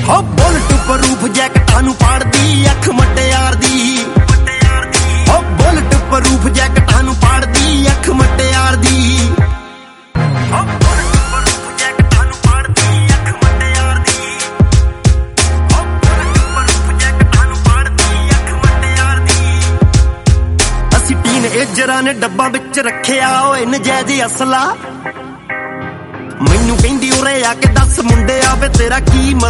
ਹੋ bullet proof ਜੈਕਟਾਂ ਨੂੰ ਪਾੜਦੀ ਅੱਖ ਮਟਿਆਰ ਦੀ, ਹੋ ਬੁਲਟ ਪ੍ਰੂਫ ਜੈਕਟਾਂ ਨੂੰ ਪਾੜਦੀ ਅੱਖ ਮਟਿਆਰ ਦੀ, ਹੋ ਬੁਲਟ ਪ੍ਰੂਫ ਜੈਕਟਾਂ ਨੂੰ ਪਾੜਦੀ ਅੱਖ ਮਟਿਆਰ ਦੀ, ਹੋ ਬੁਲਟ ਪ੍ਰੂਫ ਜੈਕਟਾਂ ਨੂੰ ਪਾੜਦੀ ਅੱਖ ਮਟਿਆਰ ਦੀ। ਅਸੀਂ ਟੀਨਏਜਰਾਂ ਨੇ ਡੱਬਾਂ ਵਿੱਚ ਰੱਖਿਆ ਓਏ ਨਜਾਇਜ਼ ਅਸਲਾ, ਮੈਨੂੰ ਕਹਿੰਦੀ ਉਰੇ ਆ ਕੇ ਦੱਸ ਮੁੰਡਿਆ ਵੇ ਤੇਰਾ ਕੀ